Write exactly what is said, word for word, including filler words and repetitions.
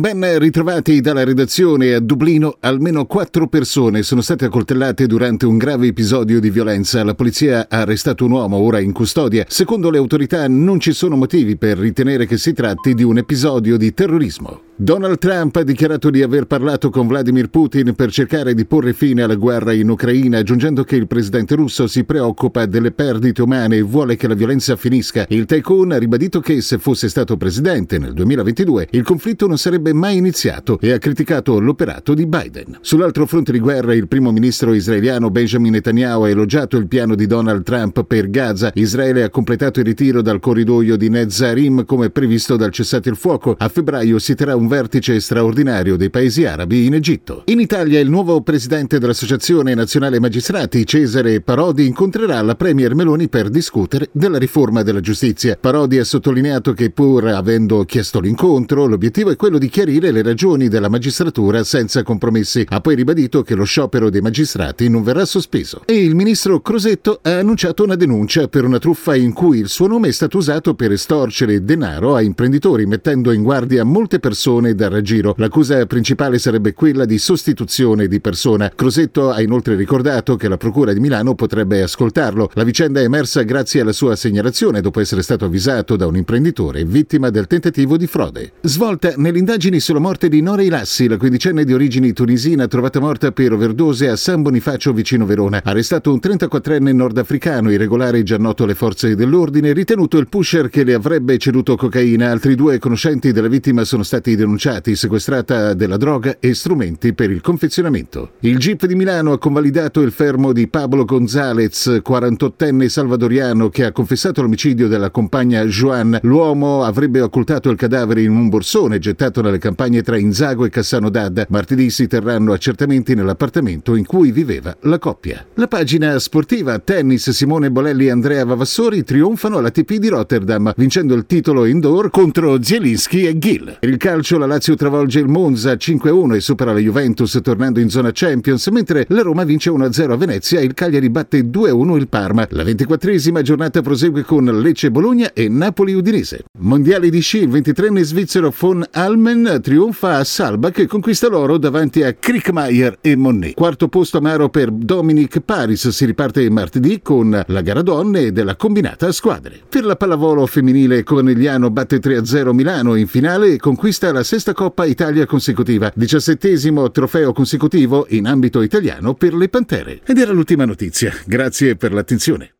Ben ritrovati dalla redazione. A Dublino almeno quattro persone sono state accoltellate durante un grave episodio di violenza. La polizia ha arrestato un uomo ora in custodia. Secondo le autorità non ci sono motivi per ritenere che si tratti di un episodio di terrorismo. Donald Trump ha dichiarato di aver parlato con Vladimir Putin per cercare di porre fine alla guerra in Ucraina, aggiungendo che il presidente russo si preoccupa delle perdite umane e vuole che la violenza finisca. Il tycoon ha ribadito che se fosse stato presidente nel duemilaventidue il conflitto non sarebbe mai iniziato e ha criticato l'operato di Biden. Sull'altro fronte di guerra, il primo ministro israeliano Benjamin Netanyahu ha elogiato il piano di Donald Trump per Gaza. Israele ha completato il ritiro dal corridoio di Netzarim come previsto dal cessate il fuoco. A febbraio si terrà un un vertice straordinario dei paesi arabi in Egitto. In Italia il nuovo presidente dell'Associazione Nazionale Magistrati, Cesare Parodi, incontrerà la premier Meloni per discutere della riforma della giustizia. Parodi ha sottolineato che, pur avendo chiesto l'incontro, l'obiettivo è quello di chiarire le ragioni della magistratura senza compromessi. Ha poi ribadito che lo sciopero dei magistrati non verrà sospeso. E il ministro Crosetto ha annunciato una denuncia per una truffa in cui il suo nome è stato usato per estorcere denaro a imprenditori, mettendo in guardia molte persone dal raggiro. L'accusa principale sarebbe quella di sostituzione di persona. Crosetto ha inoltre ricordato che la Procura di Milano potrebbe ascoltarlo. La vicenda è emersa grazie alla sua segnalazione dopo essere stato avvisato da un imprenditore vittima del tentativo di frode. Svolta nelle indagini sulla morte di Nora Ilassi, la quindicenne di origini tunisina trovata morta per overdose a San Bonifacio vicino Verona. Arrestato un trentaquattrenne nordafricano, irregolare già noto alle forze dell'ordine, ritenuto il pusher che le avrebbe ceduto cocaina. Altri due conoscenti della vittima sono stati denunciati, sequestrata della droga e strumenti per il confezionamento. Il G I P di Milano ha convalidato il fermo di Pablo González, quarantottenne salvadoriano che ha confessato l'omicidio della compagna Joan. L'uomo avrebbe occultato il cadavere in un borsone gettato nelle campagne tra Inzago e Cassano d'Adda. Martedì si terranno accertamenti nell'appartamento in cui viveva la coppia. La pagina sportiva: tennis, Simone Bolelli e Andrea Vavassori trionfano all'A T P di Rotterdam, vincendo il titolo indoor contro Zielinski e Gil. Il calcio: la Lazio travolge il Monza cinque a uno e supera la Juventus tornando in zona Champions, mentre la Roma vince uno a zero a Venezia e il Cagliari batte due a uno il Parma. La ventiquattresima giornata prosegue con Lecce-Bologna e Napoli-Udinese. Mondiali di sci: il ventitreenne svizzero von Almen trionfa a Salba che conquista l'oro davanti a Krickmayer e Monnet. Quarto posto amaro per Dominic Paris. Si riparte martedì con la gara donne della combinata a squadre. Per la pallavolo femminile, Conegliano batte tre a zero Milano in finale e conquista la sesta Coppa Italia consecutiva, diciassettesimo trofeo consecutivo in ambito italiano per le Pantere. Ed era l'ultima notizia. Grazie per l'attenzione.